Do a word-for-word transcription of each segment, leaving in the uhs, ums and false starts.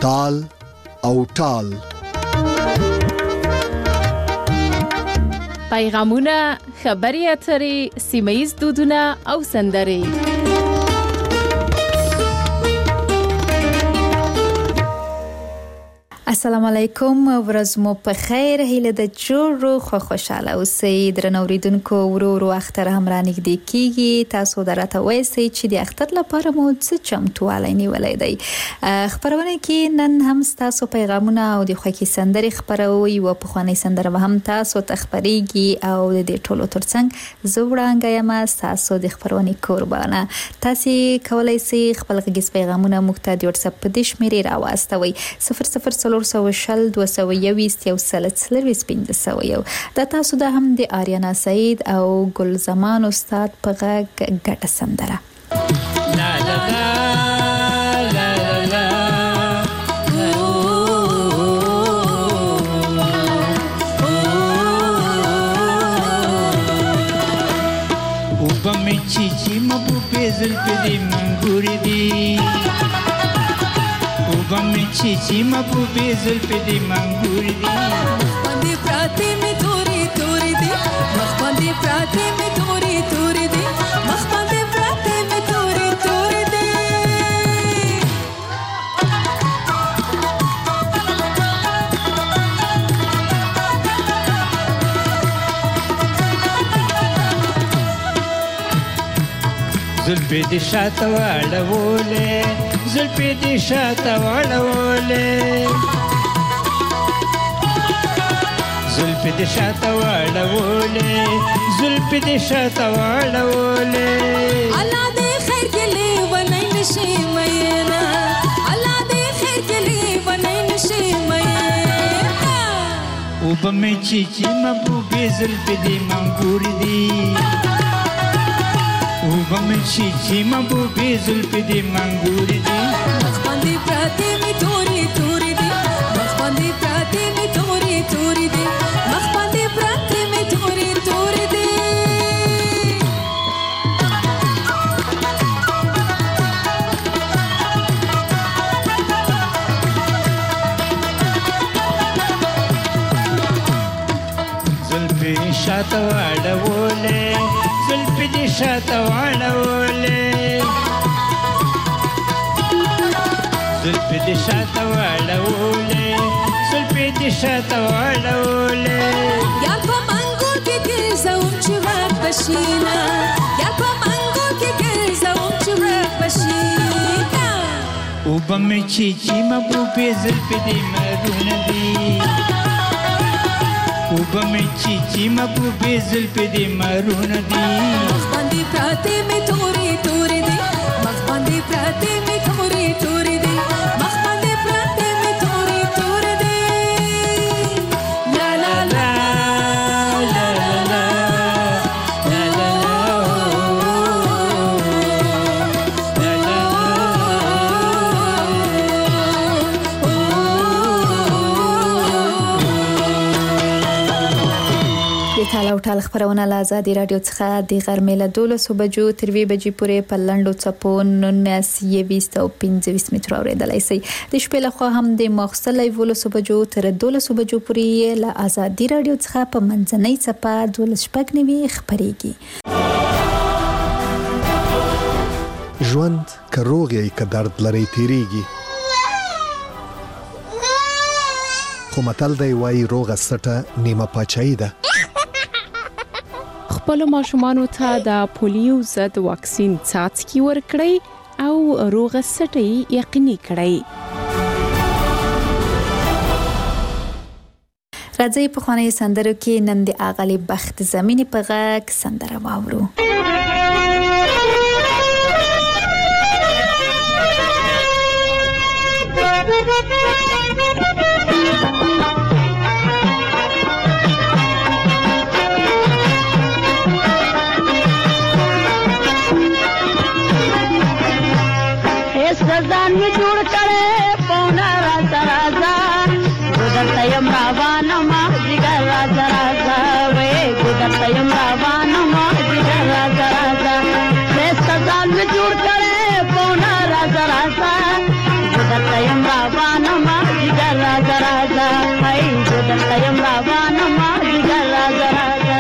تال او ټال. پیغامونه، خبري اترې، سیمه‌ییز دودونه او سندرې. السلام علیکم، ورځ مو په خیر. هیله د جوړ خو خوشاله اوسئ. درنو اوریدونکو، ورو ورو اختر هم را نږدې کیږي. تاسو درته وایئ چې د اختر لپاره مو څه چمتووالی نیولی دی. خبرونه کې نن هم تاسو پیغامونه او د خوښۍ سندرې خبروي او پخوانۍ سندره به هم تاسو ته خبرېږي او د دې ټولو ترڅنګ زه وړانګه یم، تاسو د خبرونې قربانه. تاسو کولی شئ خپل غږیز پیغامونه موږ ته د واتساپ په دې شمېرې راواستوئ: صفر صفر څلور سوه شل دوه سوه یوویشت یو سل څلرویشت پنځه سوه یو. دا تاسو د هم د آریانا سعید او ګل زمان استاد په غږ ګډه سندره. لا لا لا لا لا او بمې چې چې مبوبې زلفې دې منګورې دي، بمې چې چې محبوبې زلفې دې منګورې دي. مخ باندې پراتې مې تورې تورې دي، مخ باندې پراتې مې تورې تورې دي، مخ باندې پراتې مې تورې تورې دي. زلفې دې شاته واړولې، زلفې دې شاته واړولې، زلفې دې شاته واړولې، زلفې دې شاته واړولې. الله دې خیر کې لیونی نشي مینا، الله دې خیر کې لیونی نشي مینا. او بمې چې چې محبوبې زلفې دې منګورې دي، او بمې چې چې محبوبې زلفې دې منګورې دي. مخ باندې پراتې مې تورې تورې دي، مخ باندې پراتې مې تورې تورې دي، مخ باندې پراتې مې تورې تورې دي. زلفې شاته واړولې، زلفې دې شاته واړولې، زلفې دې شاته واړولې، زلفې دې شاته واړولې. یا په منګو کې ګرځوم چې ورک بشینا، یا په منګو کې ګرځوم چې ورک بشینا. او بمې چې چې محبوبې زلفې دې مرونه دي، او بمې چې چې محبوبې زلفې دې مرونه دي. مخ باندې پراتې مې تورې تورې دي، مخ باندې پراتې مې تورې تورې دي، مخ باندې پراتې مې تورې تورې دي. لا لا لا لا لا لا لا تال او ټال خبرونه له آزادي رادیو څخه د غرمې له دولسو بجو تر وی بجې پورې په لنډو څپو نولس یوویشت او پنځه ویشت متره اورېدلی شئ. د شپې لخوا هم د ماخوستن له یولسو بجو تر دولسو بجو پورې له آزادي رادیو څخه په منځنۍ څپه دولس شپږ نوي خپرېږي. ژوند که روغ یې که درد لري تیریږي، خو متل دی وایي روغه سټه نیمه پاچاهي ده. خپل ماشومانو ته د پولیو ضد واکسین څاڅکي ورکړئ او روغه سټه یقیني کړئ. راځي په خوانې سندرو کې نن د اغلی بخت زمینی په غږ سندره واورو. ځان می جوړ کړې پونا راځه راځه ګدرته یم روانه ما جګر راځه راځه وې ګدرته یم روانه ما جګر راځه راځه ځان می جوړ کړې پونا راځه راځه ګدرته یم روانه ته یم روانه مازدیګر راځه راځه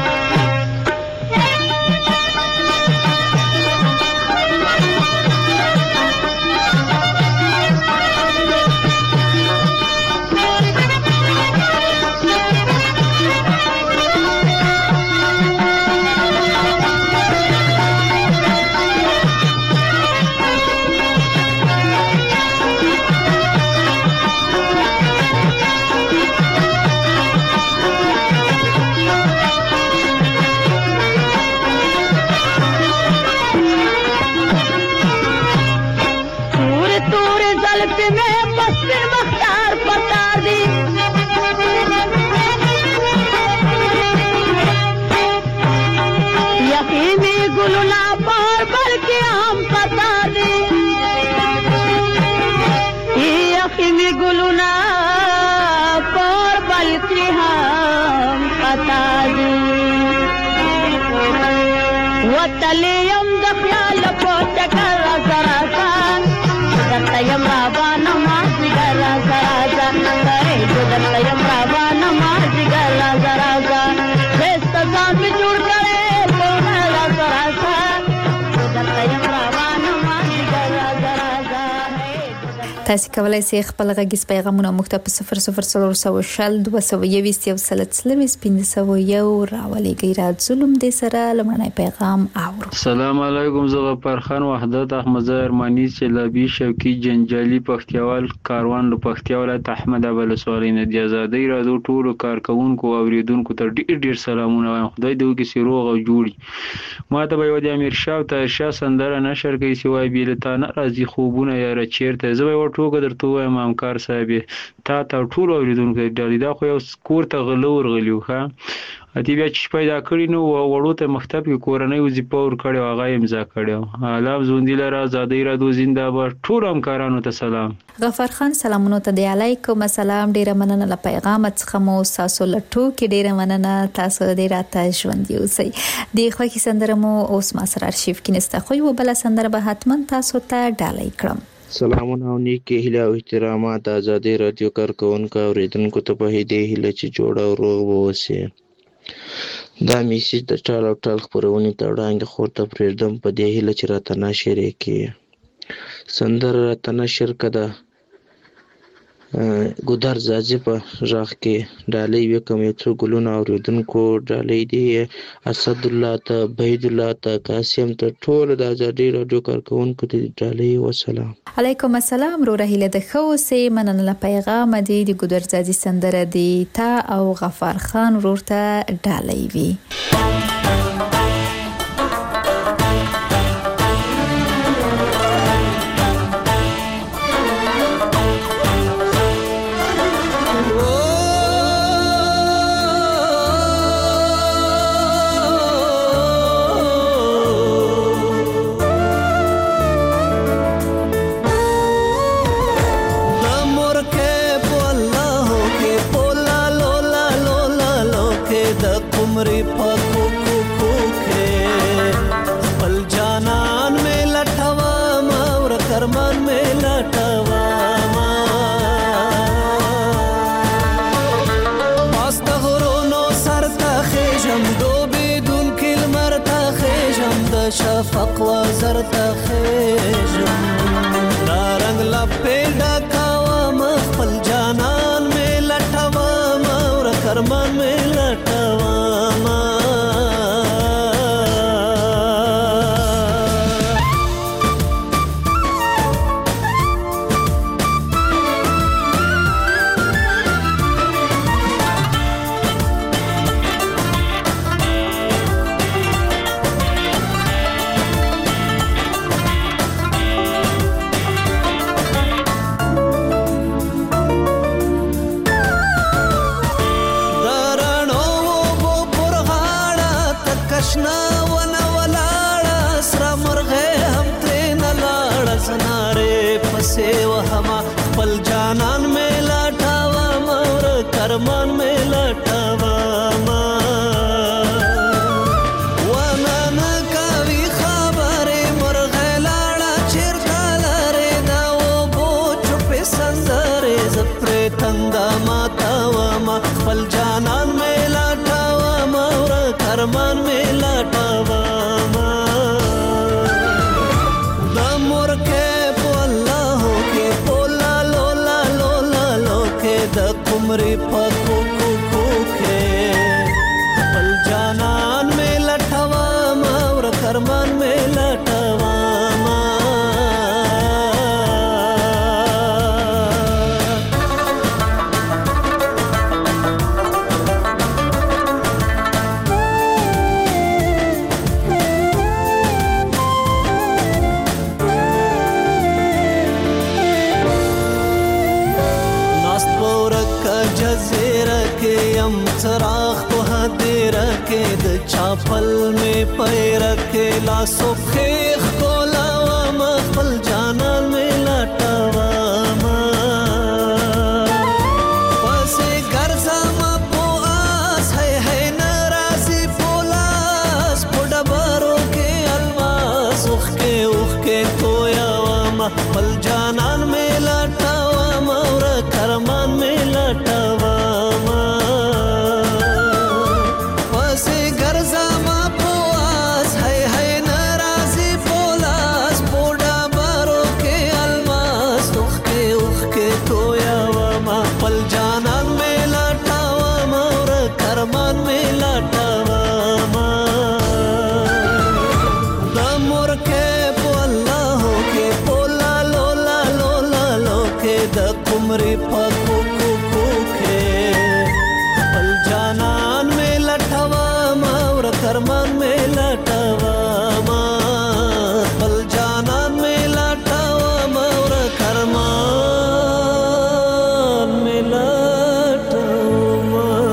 وتلیم د خیال په چکر راځه راځه درته یم روانه مازدیګر راځه راځه زه درته یم روانه مازدیګر راځه راځه ښایسته ځان مې جوړ کړی سونه راځه راځه زه درته یم روانه مازدیګر راځه راځه تاسو کولای شئ خپل غږیز پیغامونه موږ ته په صفر صفر څلور سوه شل دوه سوه یویشت یو سل څلوېښت پنځه سوه یو راولېږئ. راځلم دې سره لومړنی پیغام اورو. السلام علیکم. زه غفار خان وحدت احمدزی ارمانی سیلابي شوقي جنجالي پښتیوال کاروان له پښتیا ولایت احمد ابل سوالي نه د ازادۍ راډیو ټولو کارکونکو او اوریدونکو ته ډیر ډیر سلامونه وایم. خدای دې وکړي چې روغ او جوړي. ما ته به یو د امیر شاه او طاهر شاه سندره نشر کوي چې وایي بې له تا نه راځي خوبونه یاره چېرته. زه به یې ورټوکه درته ووایم همکار صاحب تا ته ټولو اوریدونکو ته ډالۍ دا خو یو کور ته غله ورغلي وو ښه اتی بیا چې پیدا کړي نو وړو ته مکتب کې کورنۍ وظیفه ورکړې او هغه امضا کړې الله ژوندي لره ازادۍ راډیو زنده‌باد. ټولو همکارانو ته سلام. غفار خان سلامونه ته دی علیکم السلام. ډیره مننه له پیغام څخه مو تاسو له ټوکې ډیره مننه تاسو ډیر راته ژوندي اوسئ. د خوښي سندره مو اوس ما سره ارشیف کې نسته خو یو بل سندره به حتما تاسو ته ډالۍ کړم. سلامونه او نیکی هیله او احترامات آزادۍ رادیو کارکونکو او اوریدونکو ته په دې هیله چې جوړ او روغ اوسئ. دا میسیج د ټال او ټال خپرونې ته وړاندې خور ته پرېږدم په دې هیله چې راته نشر یې کړي. سندره راته نشر کړه ګودر زاځي په غږ کې ډالۍ وکم یو څو ګلونه اوریدونکو ډالۍ دی اسد الله ته بهید الله ته قاسم ته ټول د ازادۍ رادیو کارکونکو ته ډالۍ وسلام. علیکم السلام. رو رهیله د خوسه مننه له پیغام دی د ګودر زاځي سندره دی تا او غفار خان ورته ډالۍ وی. شفق وزر تخیجم دا رنگ لپی ڈکاوام خپل جانان میں لٹوام اور کرمان میں لٹوام. خپل جانان میں لټاوم اور کرمان میں لټاوم ونن کوي خبره مرغه لاړه چیرته لاره دا و بو چپ سندره زپر تندا ماتاوم چراغ په هدیره کې د چاپل مې پیره کې لاسو خیخ کولاوم خپل جانان مې لټوم پسې ګرځم په آس هی هی ناراضي پولاس په ډبرو کې الماس اوښ کې اوښ کې تویوم خپل جانان مې لټوم ورک ارمان مې لټوم عمرې په کوکو کوکې خپل جانان مې لټوم ورک ارمان مې لټوم خپل جانان مې لټوم ورک ارمان مې لټوم.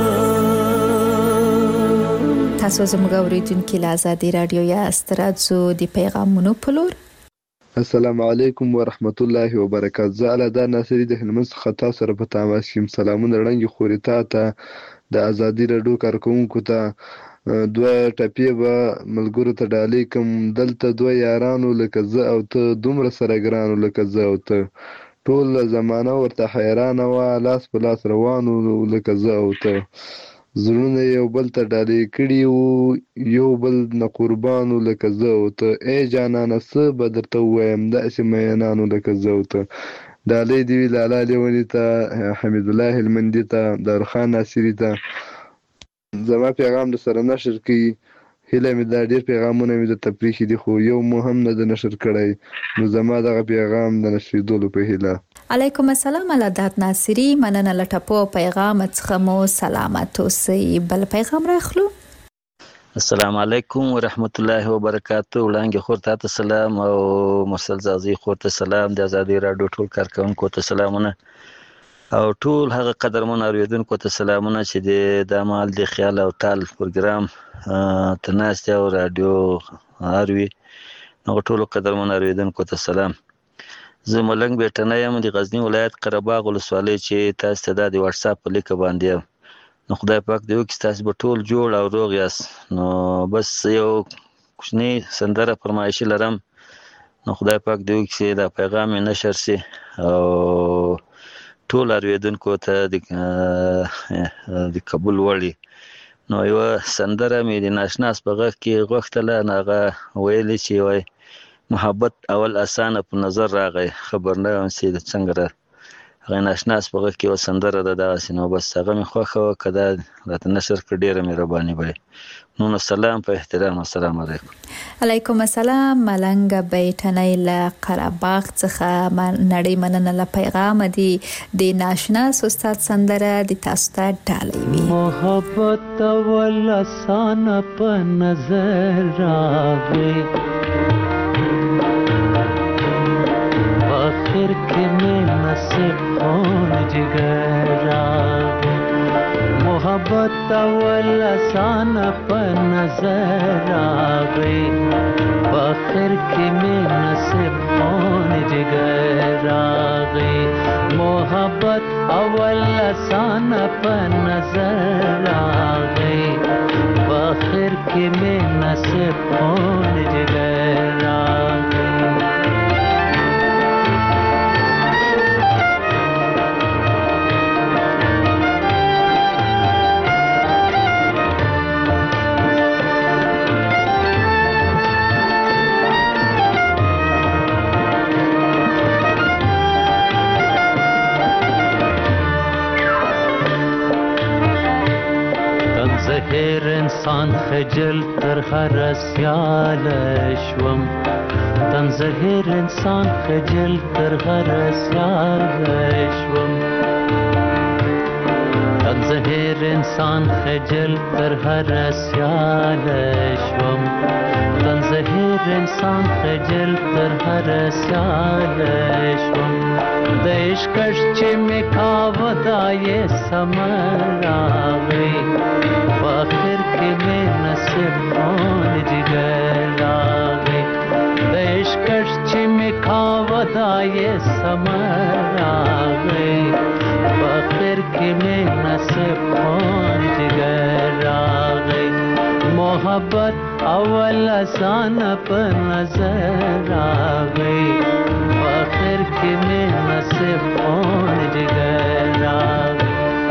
تاسو زموږ اورېدونکي له آزادي راډیو یاست. راځو د پیغامونو په لور. السلام علیکم ورحمت الله وبرکاته. زه علدا ناصری د هلمند څخه تاسو سره په تماس یم. سلامونه وړاندې خورې تا ته د آزادي راډیو کارکوونکو ته دوه ټپې به ملګرو ته ډالۍ کوم. دلته دوه یارانو لکه زه او ته دومره سره ګرانو لکه زه او ته ټول زمانه ورته حیرانه وه لاس په لاس روانو لکه زه او ته زړونه یو بل ته ډالۍ کړي وو یو بل نه قربانو لکه زه او ته ای جانانه څه به درته ووایم داسې مینانو لکه زه او ته. ډالۍ دې وي لالا لیوني ته حمید الله هلمندي ته دارخان ناصري ته. زما پیغام در سره نشر کړي هیله مې دا ډېر پیغامونه مې درته پرېښي دي خو یو مو هم نه د نشر کړی نو زما دغه پیغام د نشریدلو په هیله. علیکم السلام علادات ناصری. مننه له ټپو پیغام څخه مو سلامت اوسئ. بل پیغام راخلو. السلام علیکم ورحمت الله وبرکاته. وړانګې خور ته سلام او مرسل زازي خور ته سلام. د آزادي راډیو ټول کارکونکو ته سلامونه او ټول هغه قدرمن اوریدونکو ته سلامونه چې د دمال د خیال او تال پروګرام تناسته او رادیو اروي نو ټول قدرمن اوریدونکو ته سلام. زه ملنګ بیٹنه یم د غزنی ولایت قرهباغ ولسوالۍ چې تاسو ته د واتس اپ په لیک باندې نو خدای پاک دې وکړي تاسو به ټول جوړ او روغ یاست. نو بس یو کوچنی سندره فرمایشي لرم نو خدای پاک دې وکړي دا پیغام نشر شي او ټول اوریدونکو ته د قبول وړي. نو یو سندره مې د ناشناس په غږ کې غوښتله هغه ویلې چې وای محبت اول اسانه په نظر راغی خبر نه یم چې څنګه را هغه ناشناس په غږ کې و سندره ده داسې نو بس هغه مې خوښه وه که دا راته نشر کړه ډېره مهرباني به نو نو سلام په احترام. السلام علیکم. علیکم السلام. ملنګ بیٹنی له قرهباغ څخه نړۍ مننه له پیغام دی د ناشناس استاد سندره د تاسو ته ډالۍ وي. محبت اول اسانه په نظر راغی آخر के में नसीब कौन जिगर रागे मोहब्बत अवल आसान पर नजर आ गई आखिर के में नसीब कौन जिगर आ गई मोहब्बत अवल आसान पर नजर आ गई आखिर के में नसीब कौन जिगर आ गई. هر انسان خجل تر هر سیال شوم تنظهر انسان خجل تر هر سیال شوم زهر انسان خجل تر هر سیال شوم تن زهر انسان خجل تر هر سیال شوم د عشقش چې می کاوه دا یې سمر راغی په اخر کې می نصیب خون جګر راغی د عشقش چې می کاوه دا یې سمر راغی په اخر کې می نصیب خون جګر راغی محبت اول آسان په نظر راغی په اخر کې می نصیب خون جګر راغی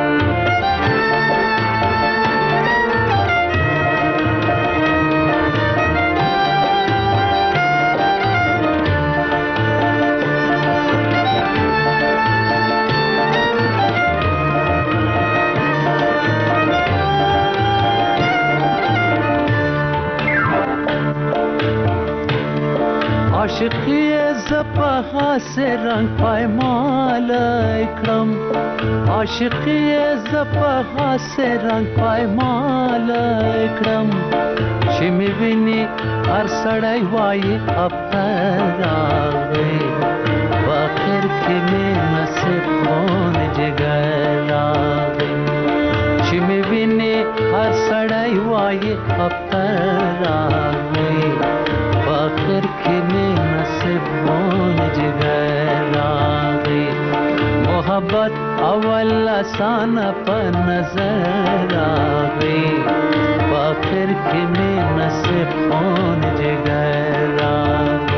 عاشقی زپا حاس رنگ پایمال اکرم عاشقی زپا حاس رنگ پایمال اکرم چی می بینی هر سڑای وای افتر راغی باخر کی می نصیب خون جگر راغی چی می بینی هر سڑای وای افتر راغی باخر کی می نصیب خون جگر راغی محبت اول آسان په نظر راغی باخر کی می نصیب خون جگر راغی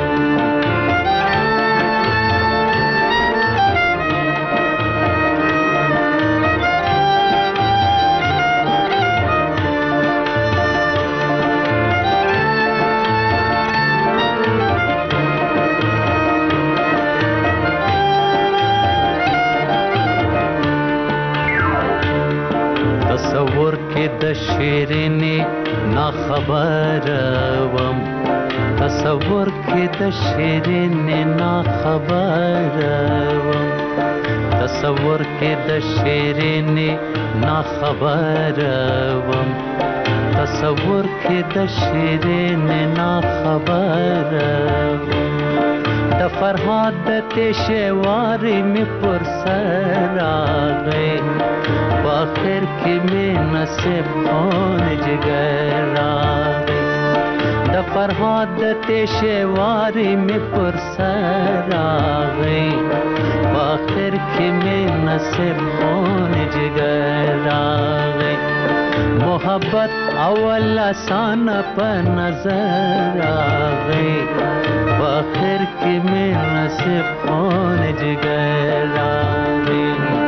تصور کې د شیرینی نا خبر وم تصور کې د شیرینی نا خبر وم تصور کې د شیرینی نا خبر وم تصور کې د شیرینی نا خبر وم د فرهاد د تشواری می پر سر راغی باخر کی می نصیب خون جگر راغی د فرهاد د تشواری می پر سر راغی باخر کی می نصیب خون جگر راغی محبت اول آسان په نظر راغی باخر کی می نصیب خون جگر راغی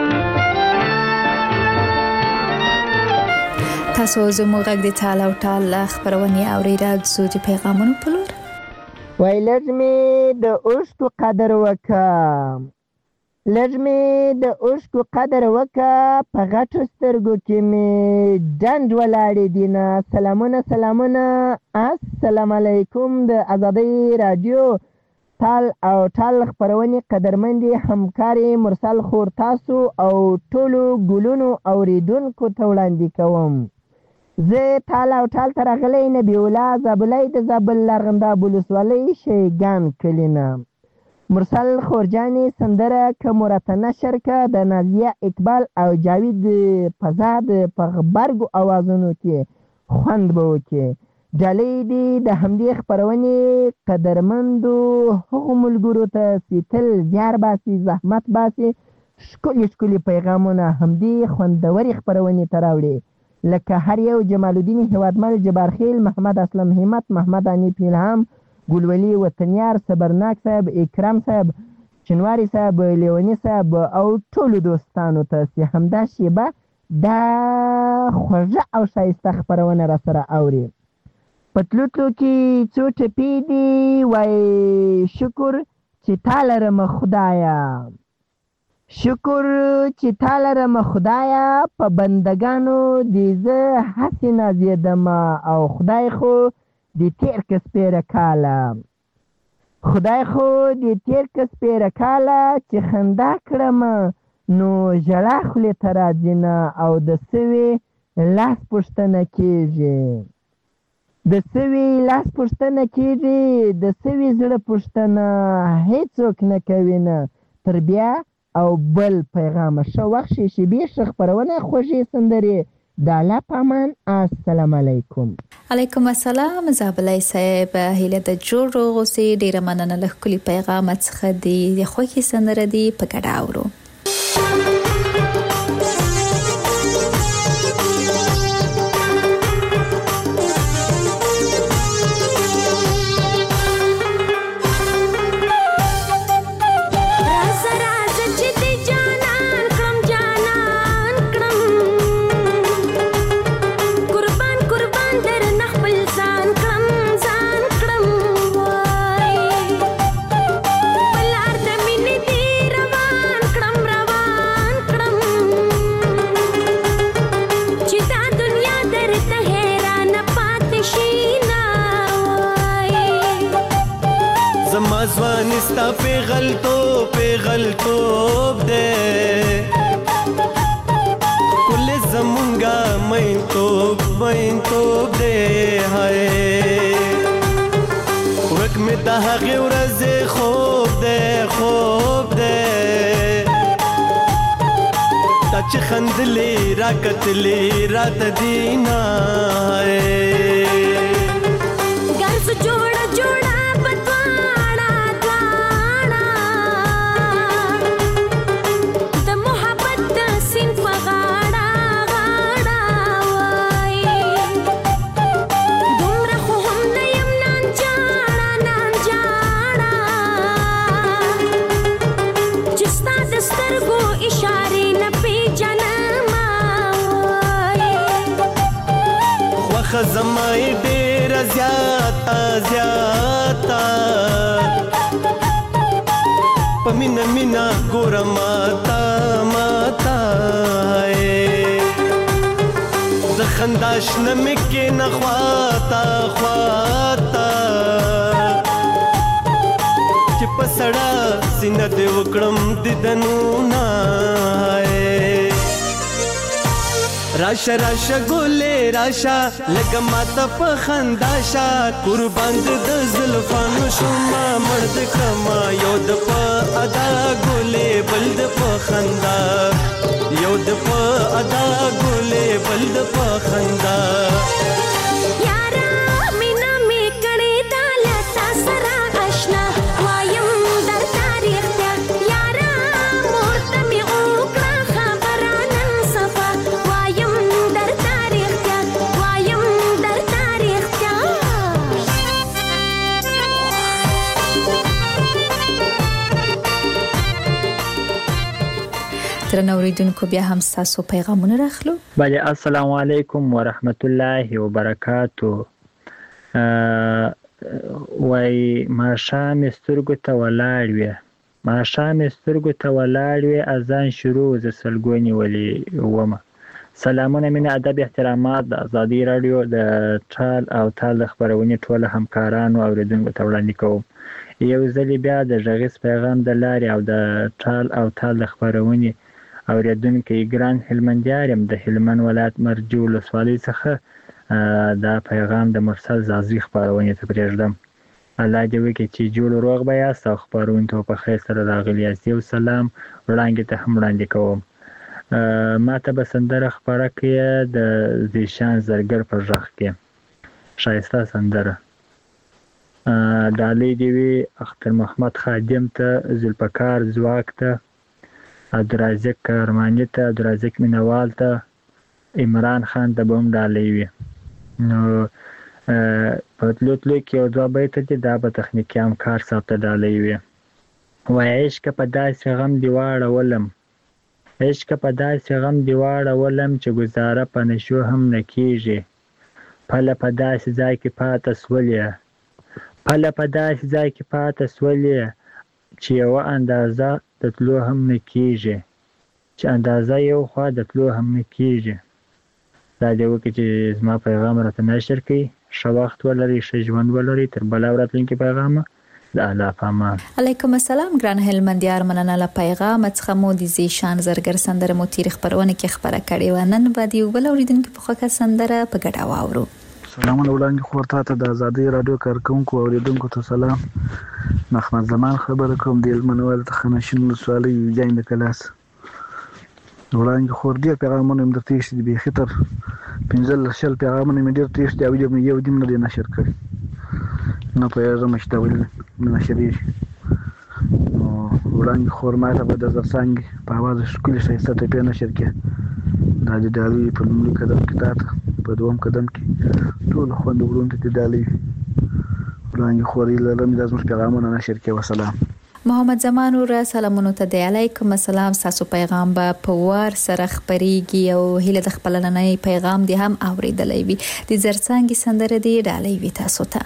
تاسو زموږ غږ د ټال او ټال خبرونه اوریدل زو د پیغامونو په لور وای لږ می د اوښکو قدر وکم لږ می د اوښکو قدر وکه په غټو سترګو کې می ډنډ ولاړې دي نه سلامونه سلامونه السلام علیکم د ازادۍ رادیو ټال او ټال خبرونې قدرمندې همکارې مرسل خور تاسو او ټولو ګلونو اوریدونکو ته وړاندې کوم زه ټال او ټال ته راغلی نبي الله زابلی د زابل لرغنداب ولسوالۍ شیګان کلي نه مرسل خورجانې سندره که مرته نشر که د نازیه اقبال او جاوید فضاد په غبرګو اوازونو کې خوند به وکړي ډالۍ دې د همدې خپرونې قدرمندو هغو ملګرو ته چې تل زیار باسي زحمت باسي ښکلي ښکلي پیغامونه همدې خوندورې خپرونې ته راوړي لکه هر یو جمال الدین هیوادمل جبارخیل محمد اسلم همت محمد انیف الهام ګلولي وطنیار صبرناک صاحب اکرام صاحب چنواری صاحب لیونی صاحب او ټولو دوستانو ته چې همدا شیبه دا خوږه او ښایسته خپرونه را سره اوري په تلو تلو کې څو ټپې دي وای شکر چې تا لرم خدایه شکر چې تا لرم خدایه په بندګانو دې زه هسې نازېدم او خدای خو دې تېر که سپېره کاله خدای خو دې تېر که سپېره کاله چې خندا کړم نو ژړا خولې ته راځي نه او د سوي لاس پوښتنه کېږي. د سوي لاس پوښتنه کېږي، د سوي زړه پوښتنه هیڅوک نه کوي نه. تر بیا او بل پیغامه ښه وخت شي شیبې ښه خپرونه خوږې سندرې د الله په امان. السلام علیکم. علیکم السلام زابلای صاحب، هیله د جوړ روغ اوسئ. ډیره مننه له ښکلي پیغام څخه دی. د خوښې سندره دی په ګډه اورو. ځوانستا پیغلتوب پیغلتوب دے کل زمونگا مینتوب مینتوب دے ہائے وک میں دا هغه ورځې خوب دے خوب دے تا چې خندلې را کتلې رات دینا ہائے ګرځ جوړه جوړه خزمای ډیر زیاتا زیاتا پمینا مینا ګور ماتا ماتا ز خنداش نمکه نخواتا خواتا چې پسړه سینه دې وکړم ددنو نا راشا راشا ګولې راشا لکه ماته په خنداشا قربان د زلفانو شوما مرد کما یو د په ادا ګولې بل د په خندا یو د په ادا ګولې بل د په خندا درنو اوریدونکو بیا هم تاسو پیغامونه راخلو. بله السلام علیکم ورحمت الله وبرکاتو. وای ماښام سترګو ته ولاړ وې ماښام سترګو ته ولاړ وې اذان شروع ز سلګونی ولي ومه. سلامونه مینه ادب احترامات د ازادي رادیو د ټال او تال خبرونه ټول همکارانو اوریدونکو ته وړاندې کوم. یو ځل بیا د ژغیز پیغام د لارې او د ټال او تال خبرونه اوریدونکو ګران هلمندیار يم د هلمند ولایت مرجو ولسوالۍ څخه دا پیغام د مرسل زازي خبرونه ته پرېږدم. الله دې وکړي چې جوړ روغ به یاست او خبرونه ته په خیر سره راغلي یاست. یو سلام وړاندې ته هم وړاندې کوم. ما ته به سندره خبره کړې د زیشان زرګر په غږ کې شایسته سندره. ډالۍ دې وي اختر محمد خادم ته، ذوالفقار ځواک ته، عبدالرازق کرماني ته، عبدالرازق مینوال ته، عمران خان ته به هم ډالۍ وي. نو په تلو تلو کې یو دوه بیته دي دا به تخنیکي همکار صاحب ته ډالۍ وي. وایي عشقه په داسې غم دې واړولم عشقه په داسې غم دې واړولم چې ګزاره په نشو هم نه کېږي. پله په داسې ځای کې پاته سولې پله په داسې ځای کې پاته سولې چې یوه اندازه د تلو هم نه کېږي چې اندازه یو خوا د تلو هم نه کېږي. دا دې وکړي چې زما پیغام راته نشر کړي. ښه وخت ولرئ، ښه ژوند ولرئ. تر بله ورځ راتلونکي پیغامه اعلی پامان. علیکم السلام ګران هلمندیار، مننه له پیغام څخه مو د زیشان زرګر سندره مو تیر خبرونه کې خبره کړې و. نن بعد یو بل اوریدونکو په خوکه سندره په ګډه واورو. سلامونه وړاندې خور ته د ازادي رادیو کارکونکو او اوریدونکو ته سلام. محمد زمان خبره کوم د المنوال ته خنشین سوالي جاین د کلاس. وړاندې خور دی پیغامونه مې درته شي به خطر پنځل شل پیغامونه مې درته شي او یو دیم نه نشر کړی. نو په یوه مشتول نشری وړاندې خور ما ته د زرڅنګ په आवाज شکل شایسته ته په نشر کې د دالي په لومړي قدم کې تاته په دوم قدم کې ټول خوند ورونته د دالي وړاندې خوري لرم د زموږ پیغامونه نشر کې. وسلام. محمد زمان ور سلامونه ته دی. علیکم السلام. تاسو پیغام به په وار سره خبريږي او هله د خپل نننۍ پیغام دی هم اوریدلې وي. د زرڅنګ سندره دی ډالۍ وي تاسو ته.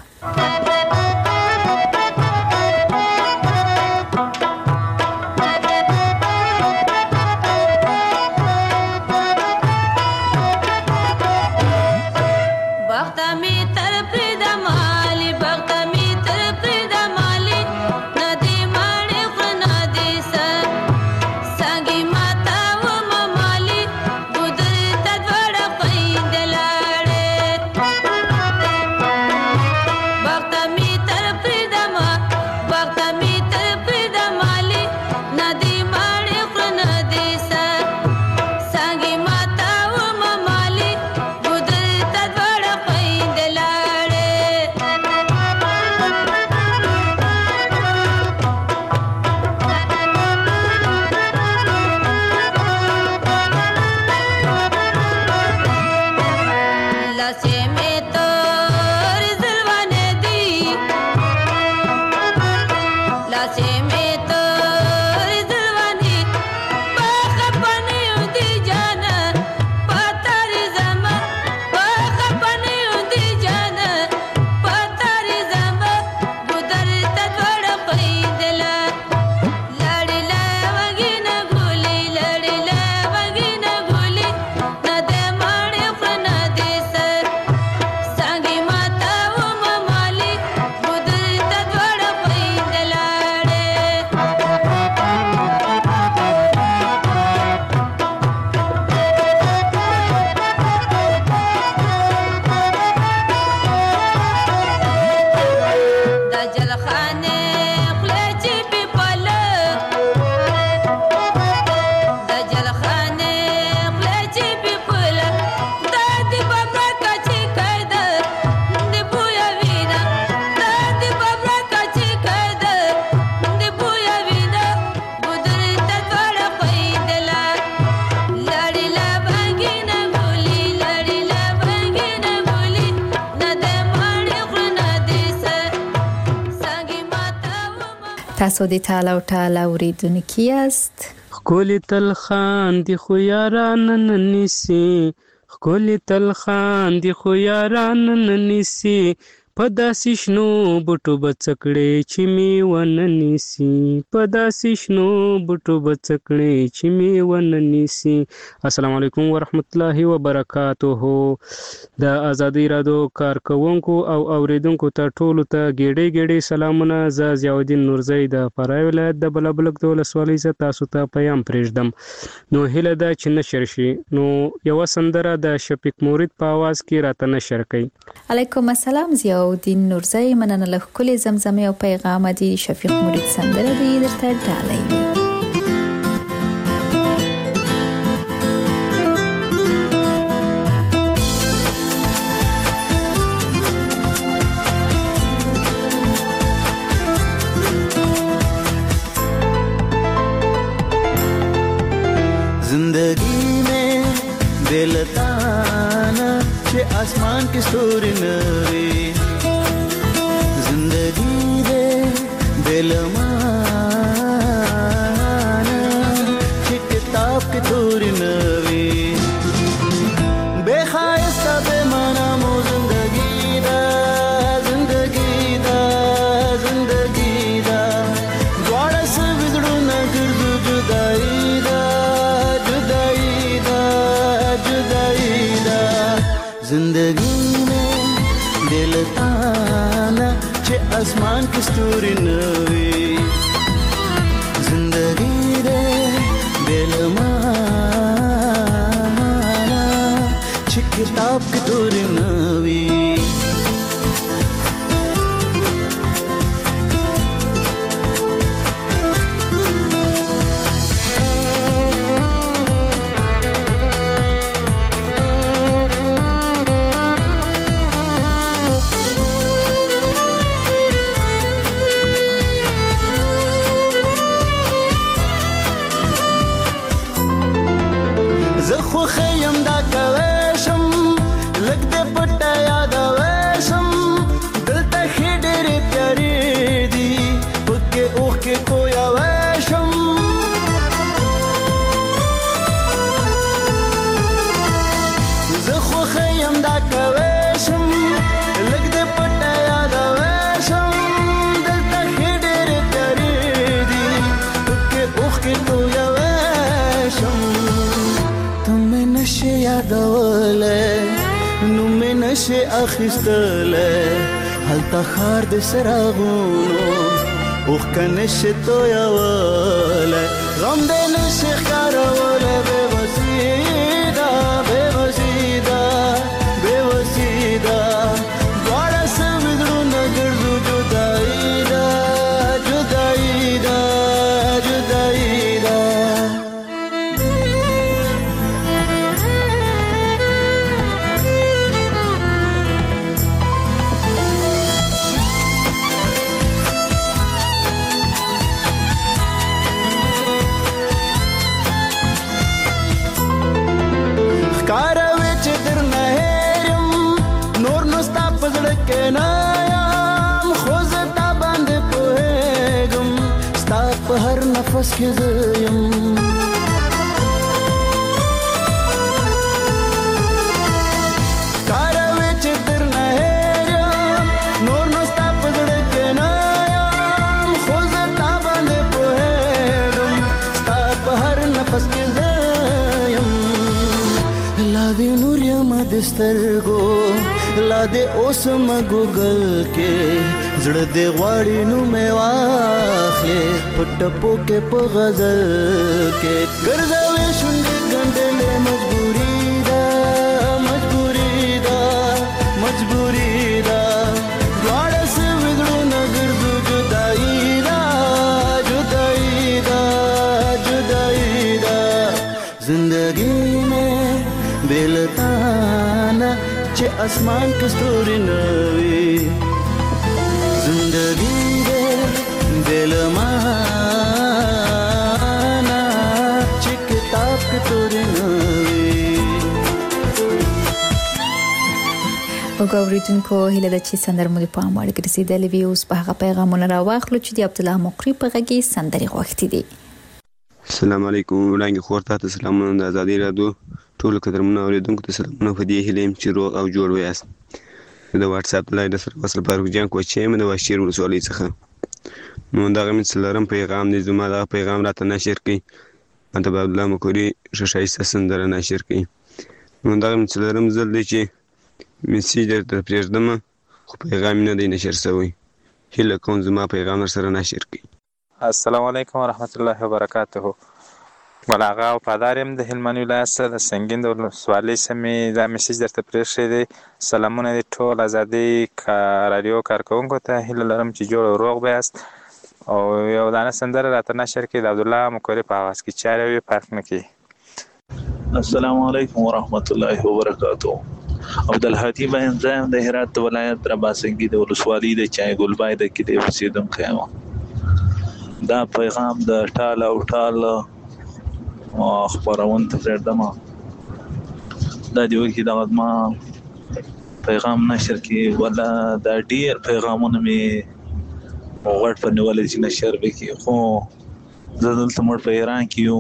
تاسو د تعالی او تعالی اوریدونکو یاست. خولي تل خان دي خو یاران ننسي، خولي تل خان دي خو یاران ننسي، په داسې شنو بوټو بڅکړې چې می وننسي، په داسې شنو بوټو بڅکړې چې می وننسي. السلام علیکم ورحمت الله وبرکاتہ. د ازادي رادیو کارکونکو او اوریدونکو ته ټولو ته ګډې ګډې سلامونه. ز ضیاءالدین نورزی د فرای ولایت د بلبلک د ولسوالۍ څخه تاسو ته پیغام پرېږدم. نو هیله ده چې نشر شي. نو یو سندره د شفیق مورید په आवाज کې راته نشر کړي. علیکم السلام. ضیاءالدین نورزی مننه له کلی زمزمه او پیغام دی. شفیق مورید سندره دی درته ډالۍ. जिंदगी में बेलताना चे आसमान की स्तूरी नवी, जिंदगी दे बेलमाना चे किताब की तूरी नवी, बेखायस्ता बेमाना मो जिंदगी दा, जिंदगी दा, जिंदगी दा, द्वारा से बिगड़ू न गिरदू जुदाई दा, जिंदगी में दिल ताना चे اسمان کې ستوري نه وي زندګي دې بل معنا چې کتاب کې توري نه وي خیم دا کوشم لګ دې پټه یاد وشم دلته خې ډېرې پیارې دي پکې اوښکې تویا وشم زه خو خیم دا کوشم لګ دې پټه یاد وشم دلته خې ډېرې پیارې دي پکې اوښکې تویا وشم نشه یادوله نو مې نشه اخیستله هلته ښار د څراغونو اوښکه نشه تویوله غم دې نشه ښکاروله بېوسي ده بېوسي ده بېوسي ده دواړه سوي زړونه ګرځو جدایي ده جدایي ده جدایي ده هر نفس کې زیم کاروي چې درنه هېرم نور نو ستا په زړه کې نه یم خو زه تا باندې پوهېږم ستا په هر نفس کې زیم لا دې نور یم د سترګو لا دې اوس مګوګل کې زړه دې غواړي نو مې واخلې په ټپو کې په غزل کې ګرځوي شونډې ګنډلې مجبوري ده مجبوري ده مجبوري ده دواړه سوي زړونه ګرځو جدایي ده جدایي ده جدایي ده زندګي مې بې له تا نه چې اسمان کې ستوري نه وي زندگی دے دل مانا چی کتاب کتوری نوی وګوریدونکو هیله ده چې سندر مو د پام وړ ګرځیدلې وي اوس په هغه پیغامونه راواخلو چې د عبد الله مقری په غږی سندري غوښتي دي السلام علیکم وړاندې خورته ته سلامونه د ازادي رادیو ټول قدرمنه اوریدونکو ته سلامونه په دې هیله چې روغ او جوړ ویاست د واتس اپ لای د سره وصل فاروق جان کوچې مې د واشیر ولسوالۍ څخه نو دا غو څلورم پیغام دی زما دا پیغام راته نشر کړي انت عبد الله مقری شایسته سندره نشر کړي نو دا غو څلورم ځل دی چې میسیج درته پرېږدم خو پیغام نه دی نشر شوی هله کوم زما پیغام سره نشر کړي السلام علیکم ورحمت الله وبرکاته بلاغه او پادارم د هلمند ولایت سره د سنگین د ولسوالۍ سمې دا میسج درته پرېښی دی سلامونه دي ټول ازادي رادیو کارکوونکو ته هیله لرم چې جوړ او روغ بیاست او یو دانه سندره راته نشر کړي د عبدالله مقری په اواز کې چارې وي فرق نه کوي السلام علیکم ورحمت الله وبرکاته عبدالهادي بین زایم د هرات ولایت رباسنګي د ولسوالۍ د چای ګلبای د کې د اوسیدونکو یم دا پیغام د ټال او ټال خبرون ته پرېږدم دا دی وکي دا ما پیغام نشر کې ولا دا ډیر پیغامونه می وغړ په نیولې چې نشر وکي خو زه دلته مړ په ایران کې یو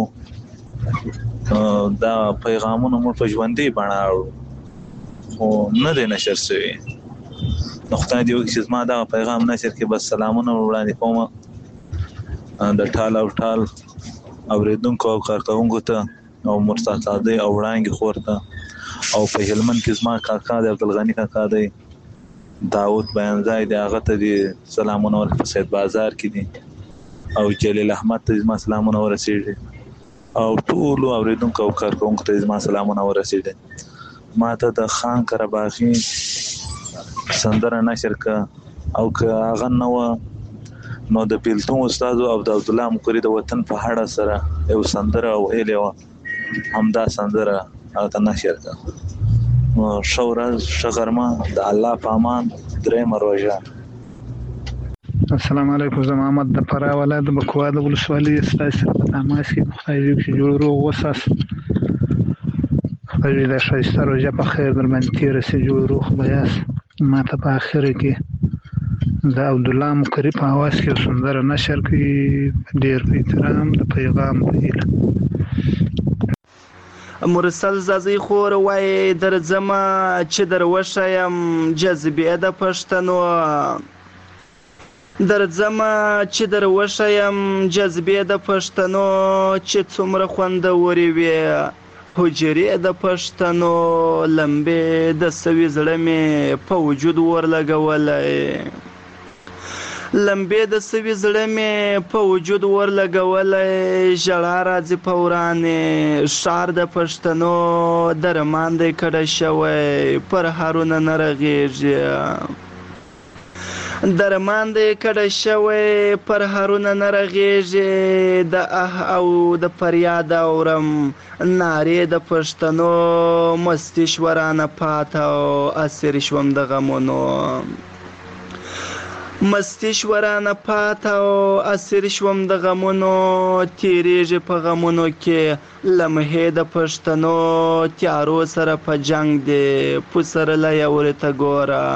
دا پیغامونه مړ په ژوندۍ بڼه خو نه دی نشر شوی نو خدای دې وکړي چې زما دا پیغام نشر کې بس سلامونه وړاندې کوم د ټال او ټال اوریدونکو او کارکوونکو ته او مرتضی او وړانګې خور ته او په هلمند کې زما کاکا د عبدالغني کاکا دی داود بیانځای دی هغه ته دي سلامونه ورکړه، سید بازار کې دي او جلیل احمد ته زما سلامونه ورسېږي او ټولو اورېدونکو او کارکوونکو ته زما سلامونه ورسېږي. ما ته د خان قرهباغي سندره نشر کړه او که هغه نه وه نو د بیلتون استادو او د عبدالله مقري د وطن په اړه سره یو سندره ویلې وه، همدا سندره هغه ته نشر کړه. ښه ورځ، ښه غرمه، د الله په امان، درېیمه روژه. السلام علیکم. زه محمد د فراه ولایت د بکوا د ولسوالۍ ستاسو سره په تماس کې. خدای دې وکړي جوړ روغ وساس، خدای دې د ښایسته روژه په خیر درباندې تېره شي، جوړ روغ به یاست. ما ته په اخره کې د عبدالله مقري په اواز کې سندره نشر کړي، ډېر په احترام د پیغام په هیله. مرسل زازی خور وای درځمه چې دروښه یم جذبې د پښتنو، درځمه چې دروښه یم جذبې د پښتنو، چې څومره خوندورې وي حجرې د پښتنو، لمبې د سوي زړه مې په وجود ورلګولی، لمبې د سوي زړه مې په وجود ورلګولی، ژړا راځي په ورانې ښار د پښتنو، درمان دی کډه شوی پر هارونه نه رغېږي، درمان دی کډه شوی پر هارونه نه رغېږي، د اه او د فریاد اورم نارې د پښتنو، مستي شوه رانه پاته او اسیر شوم د غمونو، مستی شوه رانه پاته او اسیر شوم د غمونو، تیریږي په غمونو کې لمحې د پښتنو، تیارو سره په جنگ دی پسرلی ورته ګوره،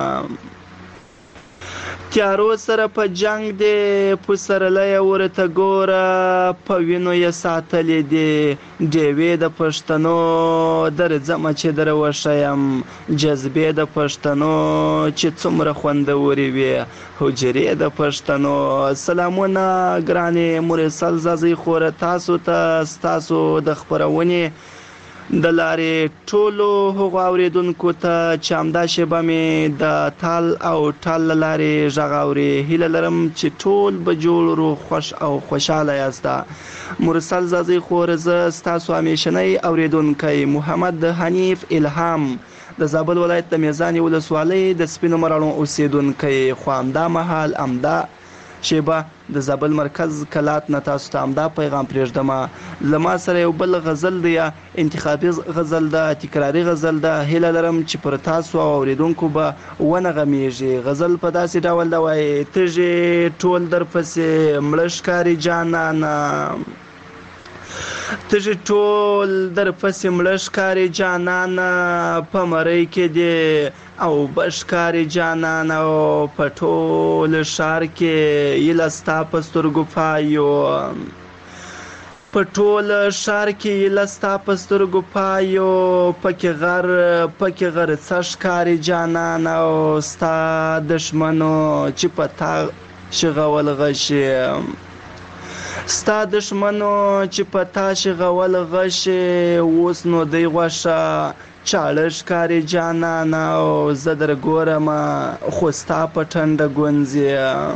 تیارو سره په جنگ دی پسرلی ورته ګوره، په وینو یې ساتلې دي ډیوې د پښتنو، درځمه چې دروښه یم جذبې د پښتنو، چې څومره خوندورې وي حجرې د پښتنو. سلامونه ګرانې مرسل زازی خوره، تاسو ته ستاسو د خپرونې د لارې ټولو هغو اورېدونکو ته چې همدا شیبه مې د تال او ټال له لارې غږ اوري، هیله لرم چې ټول به جوړ روغ خوښ او خوشحاله یاسته. مرسل زازی خور، زه ستاسو همیشنی اورېدونکی محمد حنیف الهام د زابل ولایت د میزانې ولسوالۍ د سپینو مراڼو اوسېدونکی، خو همدا مهال همدا شیبه د زابل مرکز کلات نه تاسو ته همدا پیغام پرېږدمه. له ما سره یو بل غزل دی، انتخابي غزل ده، تکراري غزل ده، هیله لرم چې پر تاسو او اورېدونکو به ونغمیږي. غزل په داسې ډول ده وایي: تږي ټول درپسې مړه ښکاري جانانه، تږي ټول درپسې مړه ښکاري جانانه، په مرۍ کې دې او بشکاري جانانه، او په ټول ښار کې ایله ستا په سترګو پایو، په ټول ښار کې ایله ستا په سترګو پایو، پکې غر پکې غر څه ښکاري جانانه، او ستا دښمنو چې په تا شغول غشي، ستا دښمنو چې په تا شغول غشي، اوس نو دی غوښه چاړه ښکاري جانانه، او زه در ګورمه خو ستا په ټنډه ګونځې،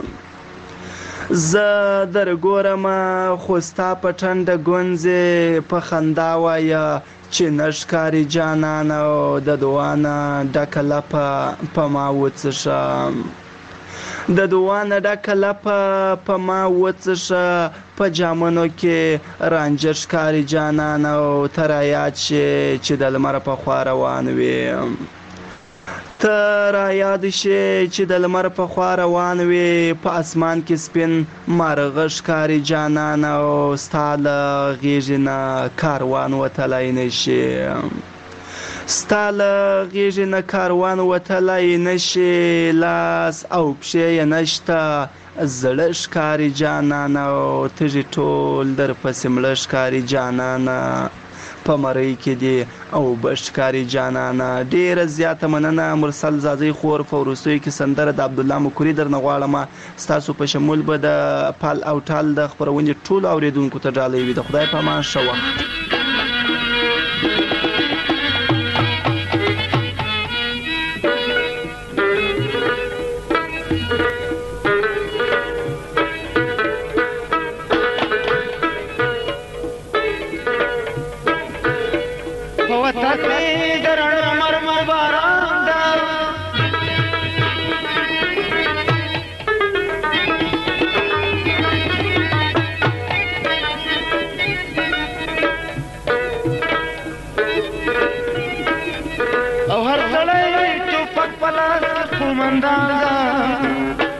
زه در ګورمه خو ستا په ټنډه ګونځې، په خندا وایه چې نه ښکاري جانانه، او د دعا نه ډکه لپه په ما وڅښه، د دعا نه ډکه لپه په ما وڅښه، په جامونو کې رانجه ښکاري جانانه، او ته رایاد شې چې د لمر په خوا روان وې، ته رایاد شې چې د لمر په خوا روان وې، په اسمان کې سپین مارغه ښکاري جانانه، او ستا له غېږې نه کاروان وتلی نه شي، ستا له غېږې نه کاروان وتلی نه شي، لاس او پښې یې نشته زړه ښکاري جانانه، او تږي ټول درپسې مړه ښکاري جانانه، په مرۍ کې دي او به ښکاري جانانه. ډېره زیاته مننه مرسل زازی خور. په وروستیو کې سندره د عبدالله مقري درنه غواړم، ستاسو په شمول به د پال او ټال د خپرونې ټولو اورېدونکو ته ډالۍ وي. د خدای په امان، ښه وخت. وطن می در مرمر باران ده او هر سړی ټوپک په لاس کې قومندان ده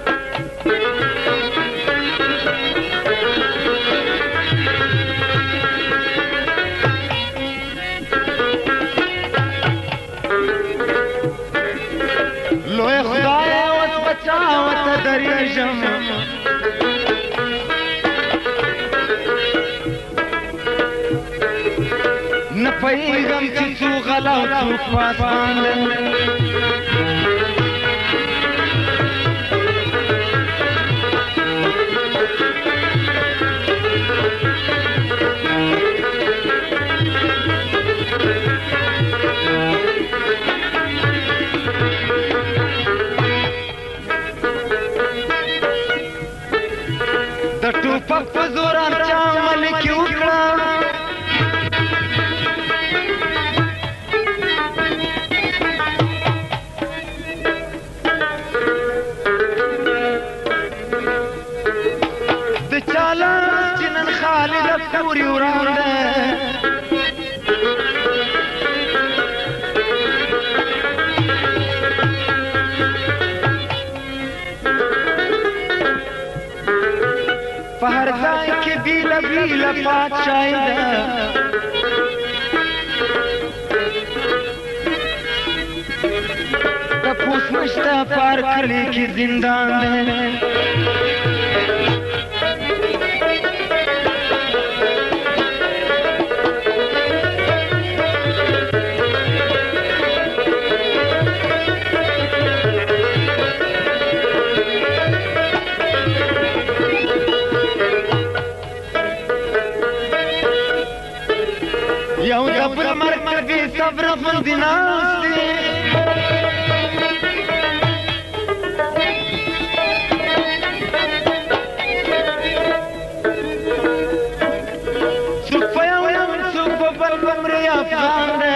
لوی خدای اوس بچاو ته درېږم نه پوهېږم چې څو غلا او څوک پاسبان دی د ټوپک په زور هر چا ملکي وکړه د چا لاس چې نن خالي له پورې وران دی په هر ځای کې بیله بیله پادشاهي ده تپوس نشته په هر کلي کې زندان دی یو د بل مرګ بې صبره غوندې ناست دی څوک په یو یم څوک په بل بمرې افغان دی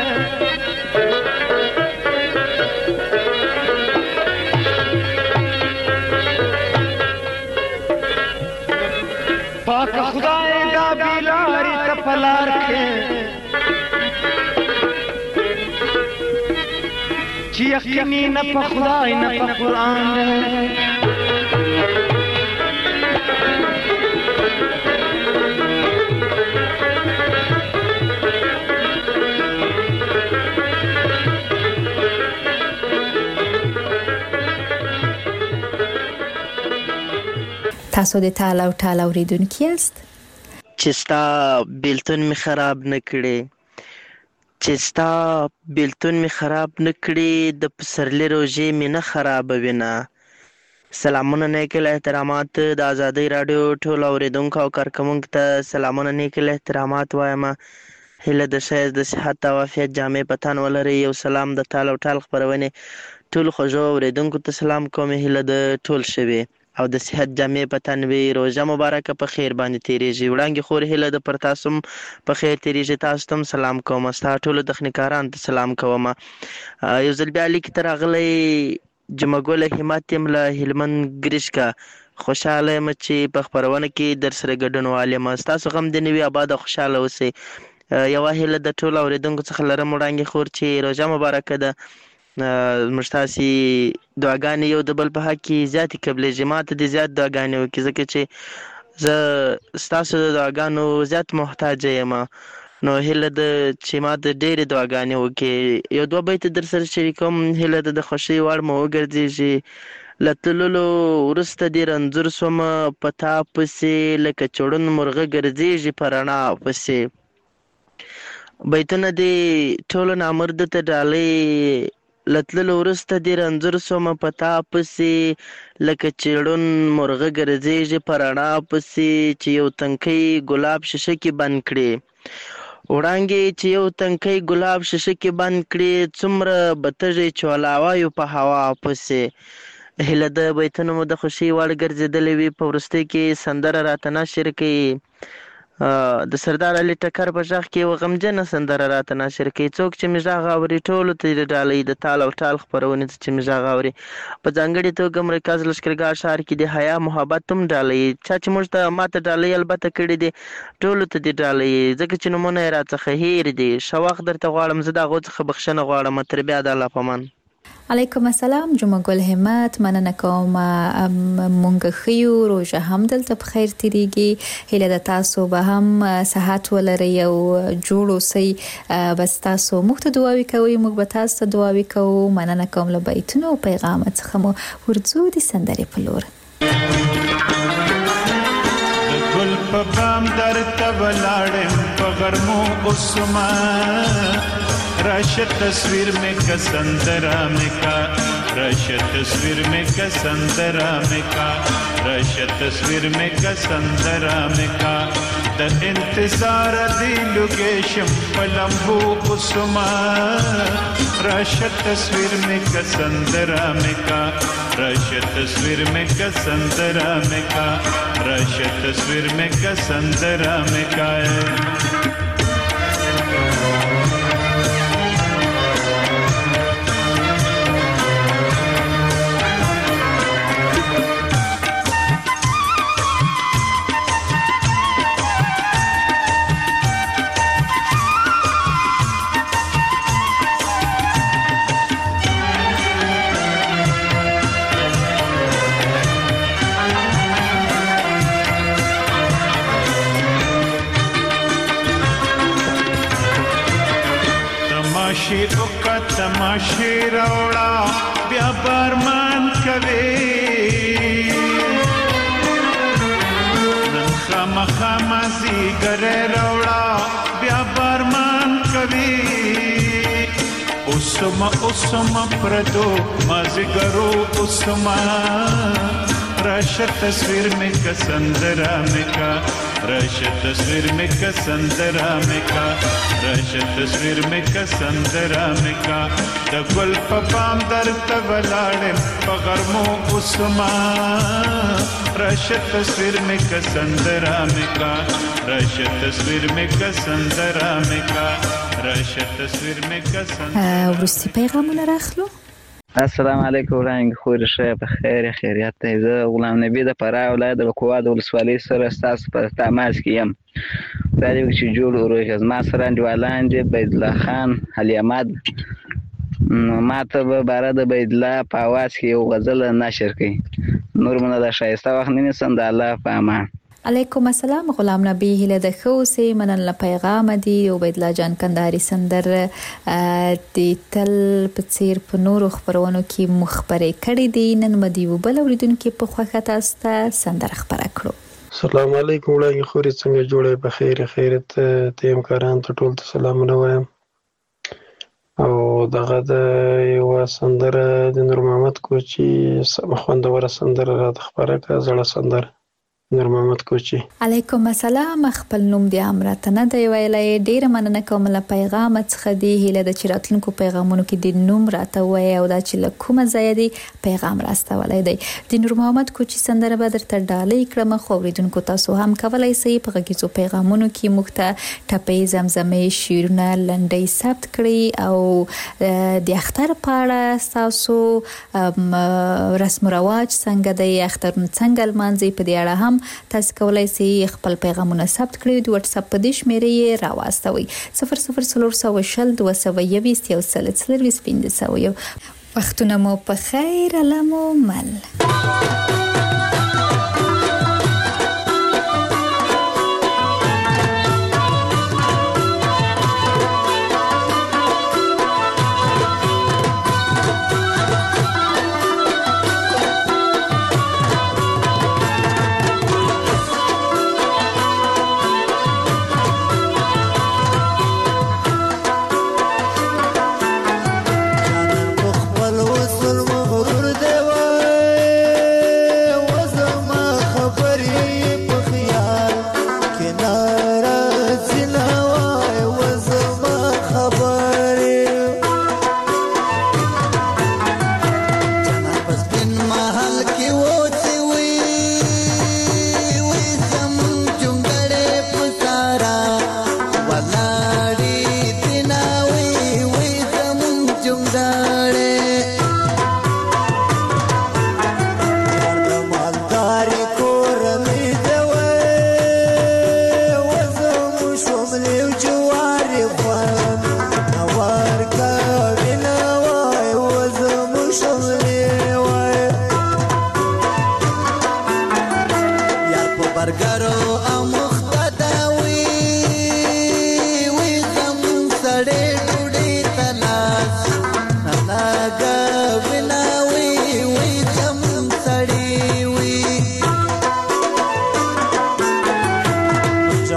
پاک خدای دا بیلاری ته په لار کې چې یقیني نه په خدای نه په قرآن دی تاسو د تال او ټال اوریدونکي یاست چې ستا بیلتون می خراب نه کړي چې ستا بیلتون می خراب نه کړي د پسرلي روژې می نه خرابوي نه. سلامونه نیکل احترامات د ازادۍ راډیو ټول اوریدونکو او کارکوونکو ته سلامونه نیکل احترامات وایم. هیله د ښایست د صحت او عافیت جامې په تن ولرئ. یو سلام د تال او ټال خپرونې ټولو خوږو اوریدونکو ته سلام کوم. هیله د ټول شوي او د صحت جامې په تن وي. روژه مبارکه په خیر باندې تیریږي. وړانګې خور هیله د پر تاسو په خیر تیریږي. تاسو ته سلام کوم. ستا ټولو تخنیکارانو ته سلام کوم. یو ځل بیا لیک ته راغلی جمعګل همت یم له هلمند ګرشکه. خوشحاله یم چې په خپرونه کې در سره ګډونوال یم. ستاسو غم دې نه وي، اباد او خوشحاله اوسئ. یوه هیله د ټولو اورېدونکو څخه لرم وړانګې خور چې روژه مبارکه ده. زموږ تاسې دعاګانې یو د بل په حق کې زیاتې قبلېږي. ما ته دې زیات دعاګانې وکړي ځکه چې زه ستاسو د دعاګانو زیات محتاجه یم. نو هیله ده چې ما ته ډېرې دعاګانې وکړي. یو دوه بیته در سره شریکوم. هیله ده د خوښۍ وړ مو وګرځېږي. له تللو وروسته دې رنځور شومه په تا پسې لکه چړون مرغه ګرځېږي په رڼا پسې. بیتونه دې ټولو نامرده ته ډالۍ. له تللو وروسته دې رنځور شومه په تا پسې لکه چړون مرغه ګرځېږي په رڼا پسې چې یو تنکی ګلاب شیشه کې بند کړي. وړانګې چې یو تنکی ګلاب شیشه کې بند کړي څومره به تږی چولاوایو په هوا پسې. هیله د بیتونو مو د خوښۍ وړ ګرځېدلې وي. په وروستۍ کې سندره راته نشر کوي د سردار علي ټکر په غږ کې یوه غمجنه سندره راته نشر کوي. څوک چې مې غږ اوري ټولو ته د ډالۍ د تال او ټال خپرونې ته چې مې غږ اوري، په ځانګړې توګه مرکز لښکرګاه ښار کې د حیا محبت هم ډالۍ چا چې موږ ته ما ته ډالۍ البته کړې دي، ټولو ته دې ډالۍ ځکه چې نومونه یې راڅخه هیر دي. ښه وخت درته غواړم، زه د هغو څخه بخښنه غواړم. تر بیا د الله په امان. علیکم السلام جمعه ګل همت، مننه کوم. مونږ خیو روژه هم دلته په خیر تیریږي. هیله د تاسو به هم صحت ولرئ او جوړ اوسئ. بس تاسو موږ ته دعاوې کوئ، موږ به تاسو ته دعاوې کوو. مننه کوم له بیتونو او پیغام څخه مو ورځو د سندرې په لور. ګل په بام درته ولاړم په غرمو اوسما، راشه تصویر میں کسندرا میں کا، راشه تصویر میں کسندرا میں کا، راشه تصویر میں کسندرا میں کا، د انتظار دی لوکیشن پلمبو اسما، راشه تصویر میں کسندرا میں کا، راشه تصویر میں کسندرا میں کا، راشه تصویر میں کسندرا میں کا. تماشې راوړه بیا بارمان کوي، نن خامخا مازیګری راوړه بیا بارمان کوي. اوسما اوسما پردو مازیګرو اوسما، راشه تصویر میں کسندرا میں کا، راشه تصویر میں کسندرا میں کا، راشه تصویر میں کسندرا میں کا. د ګل په بام درته ولاړم په غرمو اوسما، راشه تصویر میں کسندرا میں کا، راشه تصویر میں کسندرا میں کا، راشه تصویر میں کسندرا. وروستي پیغامونه راخلو. السلام علیکم وړاندې خوري ښه په خیر خیریت دی. زه غلام نبی د فراه ولایت د کوه د ولسوالۍ سره ستاسو په تماس کې یم. دا دی چې جوړ وروژه زما سره انډیوالان دي بیت الله خان علي احمد. ما ته به باره د بیت الله په اواز کې یو غزل نشر کړي. نور مو نه د ښایسته وخت نه نیسم. د الله په امان. علیکم السلام غلام نبی، هیله د ښه اوسئ. مننه له پیغامه دي. عبید الله جان کندهاري سندر د تل په څیر په نورو خپرونو کې مخبرې کړې دي. نن مو د یو بل اورېدونکي په خوښه تاسو ته سندره خپره کړو. السلام علیکم وړاندې خوري څنګه جوړې په خیر خیرت ته همکاران ته ټول ته سلامونه وایم. او دغه د یو سندره د نور محمد کوچي خوندوره سندره را خپره کړه، زړه سندره نور محمد کوچي. علیکم السلام. خپل نوم دی امرته نه دی ویلی. ډیره مننه کوم له پیغام څخه دی. هیله د چې راتلونکو پیغامونو کې د نوم راته وایي او دا چې له کومه ځایه دی پیغام راستولی دی. د نور محمد کوچي سندره به درته ډالۍ کړم، خو اورېدونکو تاسو هم کولی شئ په غږیزو پیغامونو کې موږ ته ټپې، زمزمې، شعرونه، لنډۍ ثبت کړئ او د اختر په اړه ستاسو رسم و رواج څنګه دی، اخترونه څنګه لمانځئ، په دې اړه هم تاسو کولای شئ خپل پیغامونه ثبت کړئ. د واتس اپ په دې شمیرې یې راواستوئ صفر صفر څلور سوه شل دوه سوه یویشت یو سل څلرویشت پنځه سوه یو. وختونه مو په خیر. الله مو مل. وزر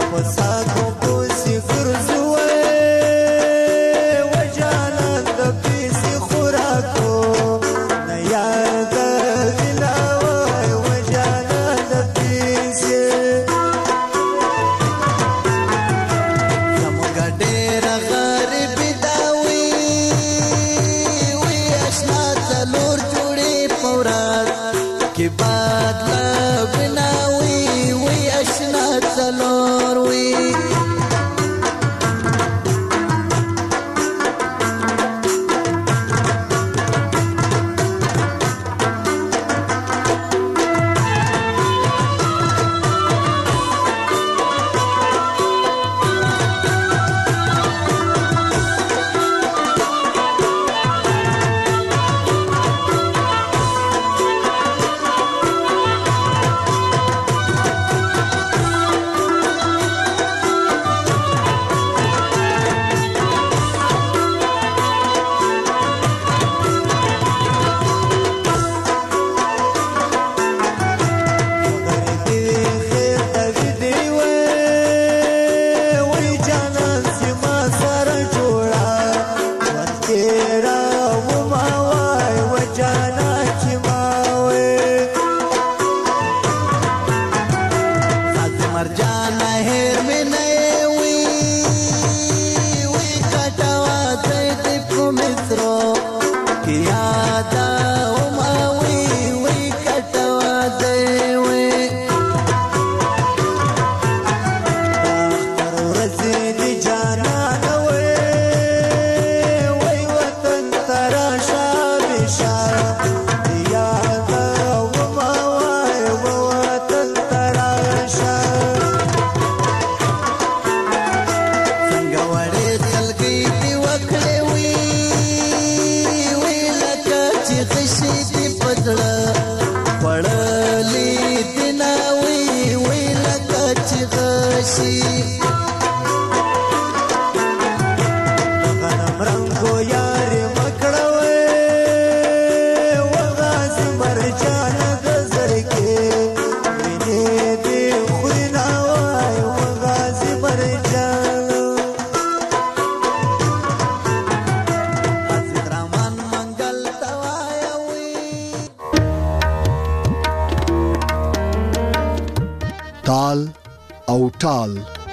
تال او ټال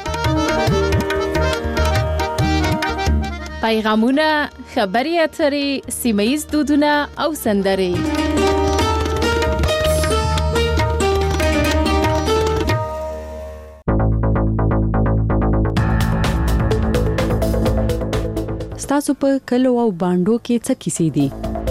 پیغامونه، خبري اترې، سیمه‌ییز دودونه او سندرې. ستاسو په کلو او باندو کې څه کیسې دي؟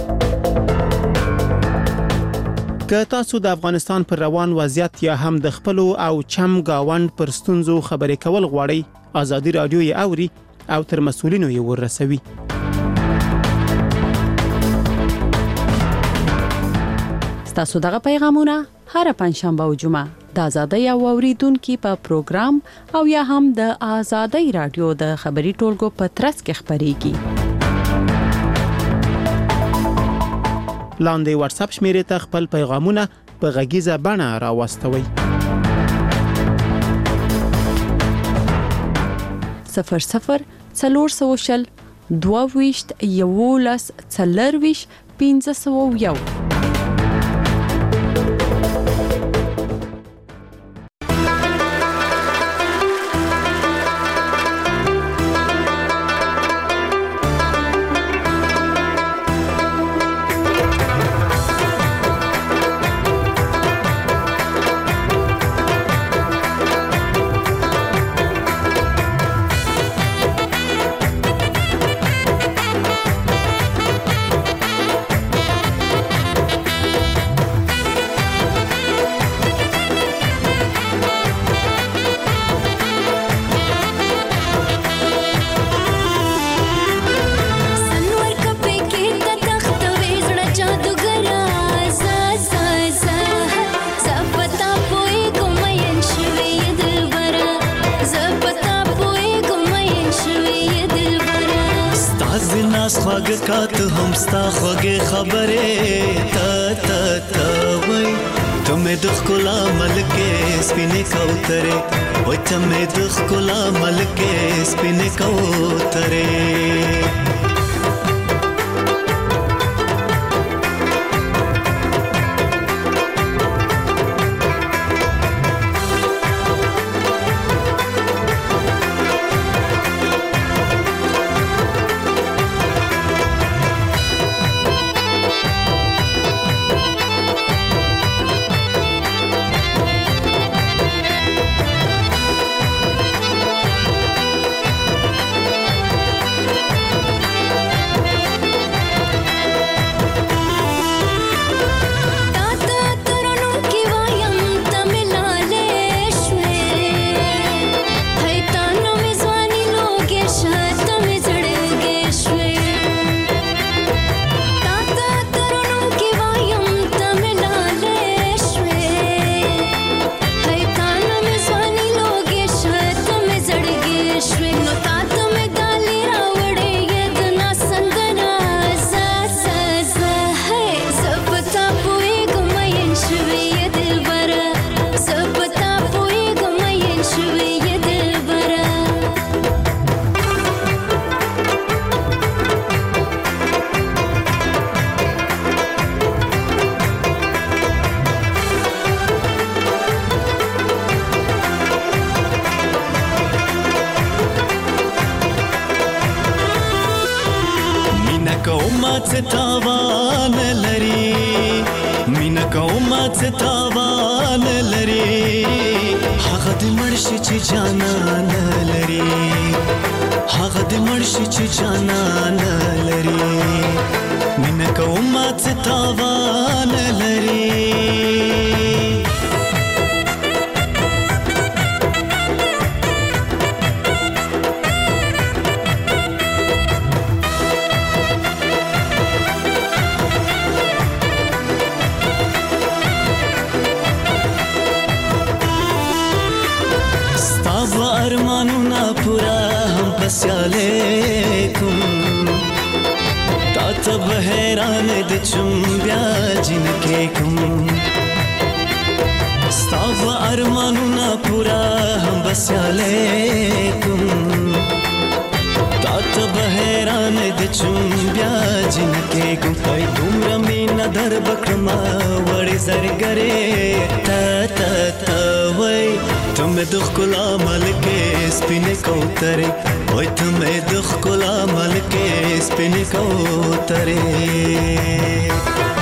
که تاسو د افغانستان پر روان وضعیت یا هم د خپل او چم گاوند پر ستونزو خبرې کول غواړئ، آزادي رادیو یې اوري او تر مسؤلینو یې ورسوي. ستاسو دغه پیغامونه هر پنځشنبه او جمعه د آزادۍ او اوریدونکو په پروګرام او یا هم د آزادۍ رادیو د خبري ټولګو په ترڅ کې خبريږي. لاندې واتس اپ شمیرې ته خپل پیغامونه په غږیزه بڼه راوستوئ. صفر صفر څلور سوه شل دوه ویشت یولس څلرویشت پنځه سوه یو. کات هم ستا خوږې خبرې تا تا تا وای ته مې د ښکلا ملکې سپینې کوترې وای ته مې د ښکلا ملکې سپینې کوترې وای ته مې د ښکلا ملکې سپینې کوترې